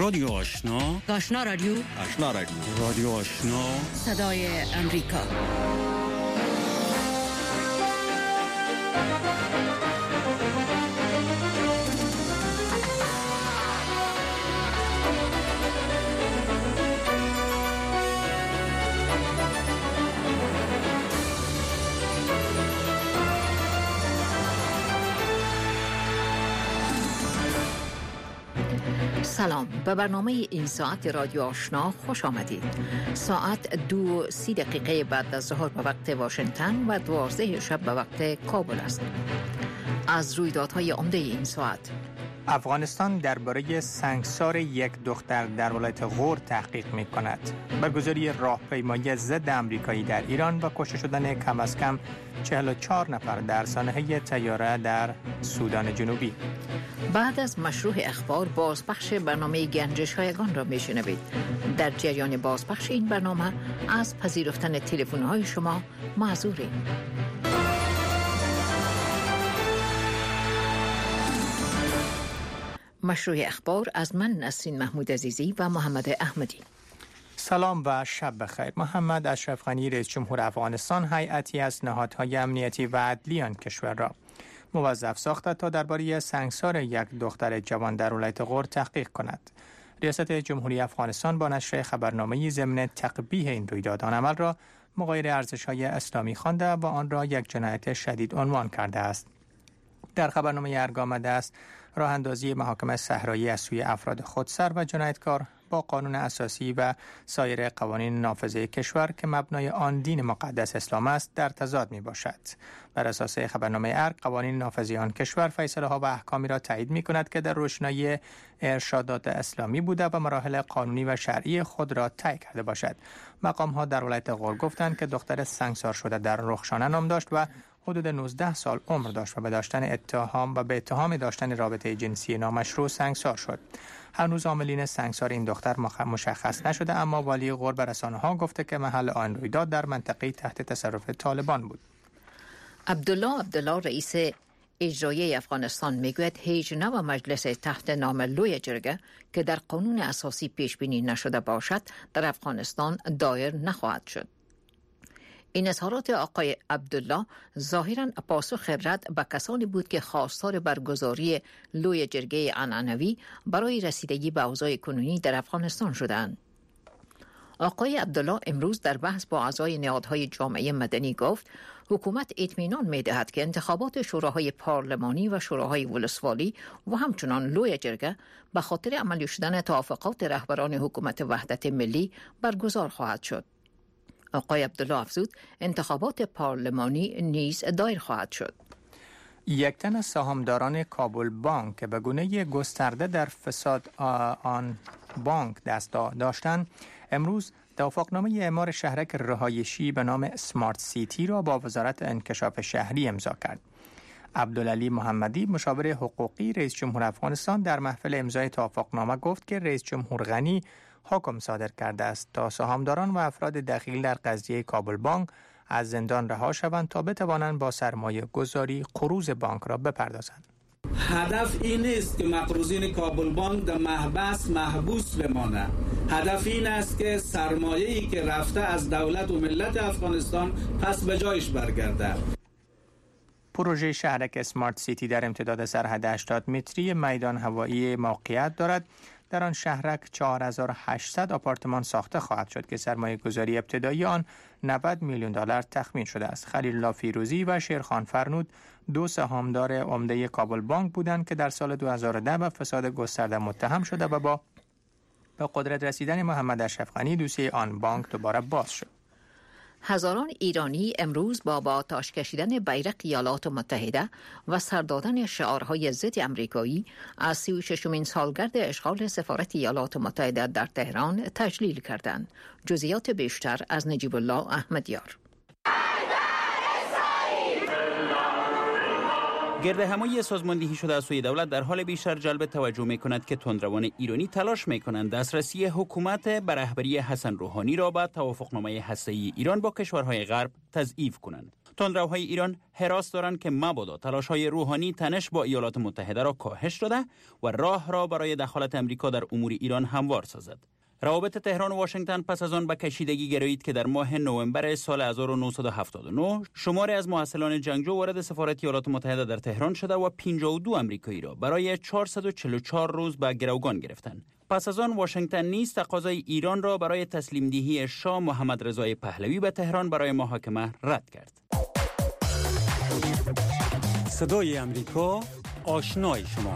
رادیو آشنا، آشنا رادیو، آشنا رادیو، رادیو آشنا، صدای امریکا. سلام، به برنامه این ساعت رادیو آشنا خوش آمدید. ساعت 2:30 بعد از ظهر به وقت واشنگتن و 12 شب به وقت کابل است. از رویدادهای عمده این ساعت: افغانستان درباره سنگسار یک دختر در ولایت غور تحقیق می کند. برگزاری راهپیمایی ضد آمریکایی در ایران و کشته شدن کم از کم 44 نفر در سانحه طیاره در سودان جنوبی. بعد از مشروع اخبار بازپخش برنامه گنجش هایگان را میشنوید. در جریان بازپخش این برنامه از پذیرفتن تلفن های شما معذوریم. مشروع اخبار از من نسرین محمود عزیزی و محمد احمدی. سلام و شب بخیر. محمد اشرف غنی رئیس جمهور افغانستان هیئتی از نهادهای امنیتی و عدلی آن کشور را موظف ساخته تا درباره سنگسار یک دختر جوان در ولایت غور تحقیق کند. ریاست جمهوری افغانستان با نشر خبرنامه‌ای ضمن تقبیح این رویداد آن عمل را مغایر ارزش‌های اسلامی خوانده و آن را یک جنایت شدید عنوان کرده است. در خبرنامه ارگام آمده است راه اندازی محاکم صحرایی از سوی افراد خودسر و جنایتکار با قانون اساسی و سایر قوانین نافذه کشور که مبنای آن دین مقدس اسلام است در تضاد می باشد. بر اساس خبرنامه ارگ قوانین نافذه آن کشور فیصله ها و احکامی را تایید می کند که در روشنایی ارشادات اسلامی بوده و مراحل قانونی و شرعی خود را طی کرده باشد. مقام ها در ولایت غور گفتند که دختر سنگسار شده در رخشانه نام داشت و حدود 19 سال عمر داشت و به اتهام داشتن رابطه جنسی نامشروع سنگسار شد. هنوز عاملین سنگسار این دختر مشخص نشده، اما والی غور به رسانه‌ها گفته که محل آن رویداد در منطقه تحت تصرف طالبان بود. عبدالله رئیس اجرایی افغانستان میگوید هیچ نوع مجلس تحت نام لوی جرگه که در قانون اساسی پیش بینی نشده باشد در افغانستان دایر نخواهد شد. این اظهارات آقای عبدالله ظاهراً پاسخ رد به کسانی بود که خواستار برگزاری لوی جرگه عنعنوی برای رسیدگی به اوضاع کنونی در افغانستان شدند. آقای عبدالله امروز در بحث با اعضای نهادهای جامعه مدنی گفت حکومت اطمینان می‌دهد که انتخابات شوراهای پارلمانی و شوراهای ولسوالی و همچنان لوی جرگه به خاطر عملی شدن توافقات رهبران حکومت وحدت ملی برگزار خواهد شد. آقای عبدالله افزود انتخابات پارلمانی نیز دایر خواهد شد. یک تن از سهامداران کابل بانک که به گونه گسترده در فساد آن بانک دست داشتند امروز توافقنامه اعمار شهرک رهایشی به نام سمارت سیتی را با وزارت انکشاف شهری امضا کرد. عبدالعلی محمدی مشاور حقوقی رئیس جمهور افغانستان در محفل امضای توافقنامه گفت که رئیس جمهور غنی حکم صادر کرده است تا سهامداران و افراد دخیل در قضیه کابل بانک از زندان رها شوند تا بتوانند با سرمایه گذاری قروض بانک را بپردازند. هدف این است که مقروضین کابل بانک در محبوس بمانند. هدف این است که سرمایه‌ای که رفته از دولت و ملت افغانستان پس به جایش برگرده. پروژه شهرک سمارت سیتی در امتداد سرحد 80 متری میدان هوایی موقعیت دارد. در آن شهرک 4800 آپارتمان ساخته خواهد شد که سرمایه گذاری ابتدایی آن 90 میلیون دلار تخمین شده است. خلیل الله فیروزی و شیرخان فرنود دو سهامدار عمده کابل بانک بودند که در سال 2010 به فساد گسترده متهم شده و با به قدرت رسیدن محمد اشرف غنی دوسیه آن بانک دوباره باز شد. هزاران ایرانی امروز با آتش کشیدن بیرق ایالات متحده و سر دادن شعارهای ضد آمریکایی از 36مین سالگرد اشغال سفارت ایالات متحده در تهران تجلیل کردند. جزئیات بیشتر از نجیب الله احمدیار. گردهمایی سازماندهی شده از سوی دولت در حال بیشتر جلب توجه می‌کند که تندروان ایرانی تلاش می‌کنند دسترسی حکومت به رهبری حسن روحانی را به توافقنامه هسته‌ای ایران با کشورهای غرب تضعیف کنند. تندروهای ایران هراس دارند که مبادا تلاش‌های روحانی تنش با ایالات متحده را کاهش داده و راه را برای دخالت امریکا در امور ایران هموار سازد. روابط تهران و واشنگتن پس از آن به کشیدگی گرایید که در ماه نوامبر سال 1979 شماری از محصلان جنگجو وارد سفارت ایالات متحده در تهران شده و 52 امریکایی را برای 444 روز به گروگان گرفتند. پس از آن واشنگتن نیز تقاضای ایران را برای تسلیم دهی شاه محمد رضای پهلوی به تهران برای محاکمه رد کرد. صدای امریکا، آشنای شما.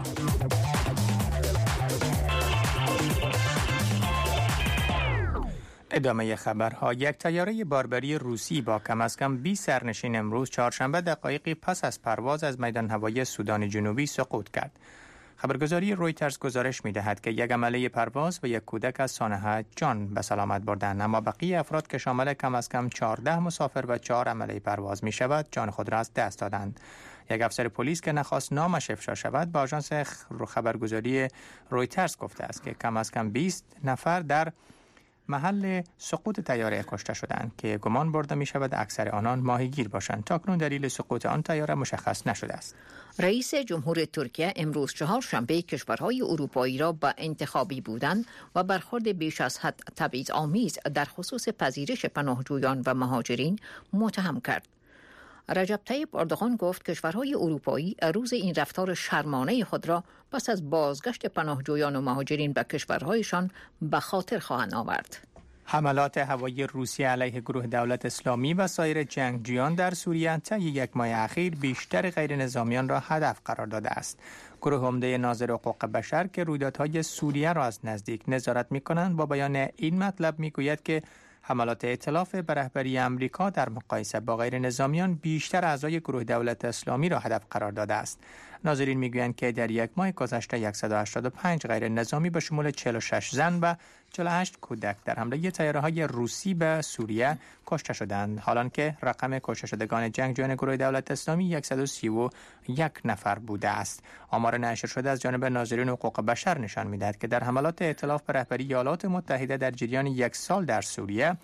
ادامه خبرها. یک طیاره باربری روسی با کم از کم 20 سرنشین امروز چهارشنبه دقایقی پس از پرواز از میدان هوایی سودان جنوبی سقوط کرد. خبرگزاری رویترز گزارش می‌دهد که یک عمله پرواز و یک کودک از سانحه جان به سلامت بردند، اما بقیه افراد که شامل کم از کم 14 مسافر و 4 عمله پرواز می‌شود جان خود را از دست دادند. یک افسر پلیس که نخواست نامش افشا شود با آژانس خبرگزاری رویترز گفته است که کم از کم 20 نفر در محل سقوط طیاره کشته شدند که گمان برده می شود اکثر آنان ماهیگیر باشند. تاکنون دلیل سقوط آن طیاره مشخص نشده است. رئیس جمهور ترکیه امروز چهارشنبه کشورهای اروپایی را به انتخابی بودن و برخورد بیش از حد تبعیض‌آمیز در خصوص پذیرش پناهجویان و مهاجرین متهم کرد. رجب طیب اردوغان گفت کشورهای اروپایی روز این رفتار شرمانه خود را پس از بازگشت پناهجویان و مهاجرین به کشورهایشان به خاطر خواهند آورد. حملات هوایی روسیه علیه گروه دولت اسلامی و سایر جنگجویان در سوریه طی یک ماه اخیر بیشتر غیر نظامیان را هدف قرار داده است. گروه عمده ناظر حقوق بشر که رویدادهای سوریه را از نزدیک نظارت می‌کنند با بیان این مطلب می‌گوید که حملات ائتلاف به رهبری امریکا در مقایسه با غیر نظامیان بیشتر اعضای گروه دولت اسلامی را هدف قرار داده است. ناظرین میگویند که در یک ماه گذشته 185 غیر نظامی به شمول 46 زن و 48 کودک در حمله طیاره‌های روسی به سوریه کشته شدند، حالان که رقم کشته شدگان جنگجویان گروه دولت اسلامی 131 نفر بوده است. آمار نشر شده از جانب ناظرین حقوق بشر نشان می‌دهد که در حملات ائتلاف به رهبری ایالات متحده در جریان یک سال در سوریه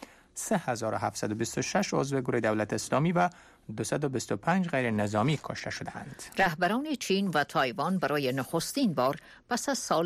3726 عضو گروه دولت اسلامی و 225 غیر نظامی کشته شدند. رهبران چین و تایوان برای نخستین بار پس از سال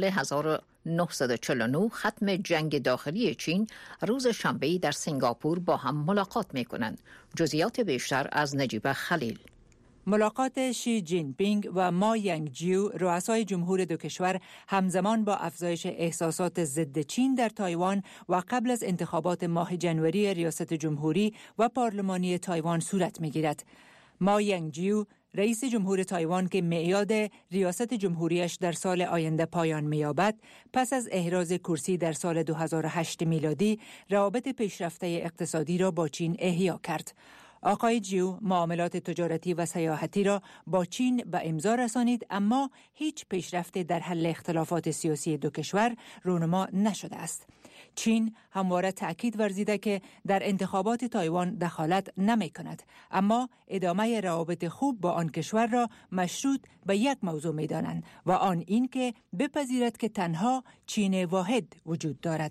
1949 ختم جنگ داخلی چین روز شنبه در سنگاپور با هم ملاقات می‌کنند. جزئیات بیشتر از نجیب خلیل. ملاقات شی جین پینگ و ما ینگ جیو رؤسای جمهور دو کشور همزمان با افزایش احساسات ضد چین در تایوان و قبل از انتخابات ماه جنوری ریاست جمهوری و پارلمانی تایوان صورت می‌گیرد. ما ینگ جیو رئیس جمهور تایوان که میعاد ریاست جمهوریش در سال آینده پایان می‌یابد، پس از احراز کرسی در سال 2008 میلادی روابط پیشرفته اقتصادی را با چین احیا کرد. آقای جیو معاملات تجارتی و سیاحتی را با چین به امضا رسانید، اما هیچ پیشرفت در حل اختلافات سیاسی دو کشور رونما نشده است. چین همواره تأکید ورزیده که در انتخابات تایوان دخالت نمی کند، اما ادامه روابط خوب با آن کشور را مشروط به یک موضوع می دانند و آن این که بپذیرد که تنها چین واحد وجود دارد.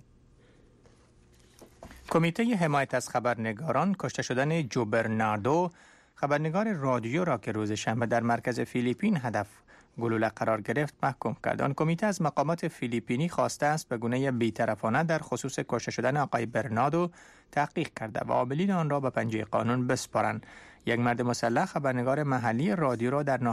کمیته حمایت از خبرنگاران کشته شدن جو برناردو، خبرنگار رادیو را که روز شنبه در مرکز فیلیپین هدف گلوله قرار گرفت، محکوم کرد. آن کمیته از مقامات فیلیپینی خواسته است به گونه بی‌طرفانه در خصوص کشته شدن آقای برناردو تحقیق کرده و عاملین آن را به پنجه قانون بسپارند. یک مرد مسلح خبرنگار محلی رادیو را در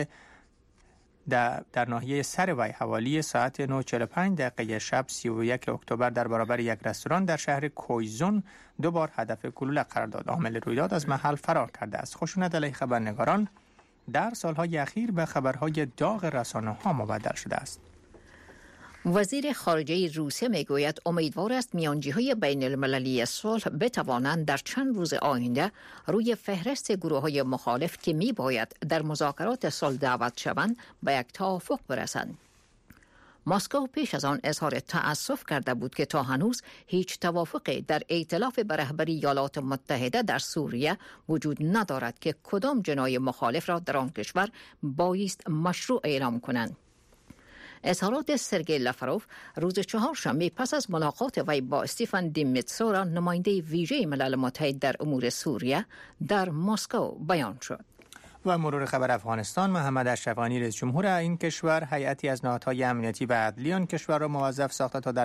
ناحیه سروی حوالی ساعت 9:45 شب 31 اکتبر در برابر یک رستوران در شهر کویزون دوبار هدف گلوله قرار داد. عامل رویداد از محل فرار کرده است. خشونت علیه خبرنگاران در سالهای اخیر به خبرهای داغ رسانه‌ها مبدل شده است. وزیر خارجه روسیه میگوید امیدوار است میانجی‌های بین المللی صلح بتوانند در چند روز آینده روی فهرست گروه‌های مخالف که میباید در مذاکرات صلح دعوت شوند به یک توافق برسند. مسکو پیش از آن اظهار تأسف کرده بود که تا هنوز هیچ توافقی در ائتلاف به رهبری ایالات متحده در سوریه وجود ندارد که کدام جناح مخالف را در آن کشور بایست مشروع اعلام کنند. اظهارات سرگئی لاوروف روز چهارشنبه پس از ملاقات وی با استیفن دی میتسورا نماینده ویژه ملل متحد در امور سوریه در مسکو بیان شد. و مرور خبر افغانستان، محمد اشرف غنی رئیس جمهور این کشور هیئتی از نهادهای امنیتی و عدلی آن کشور را موظف ساخت تا در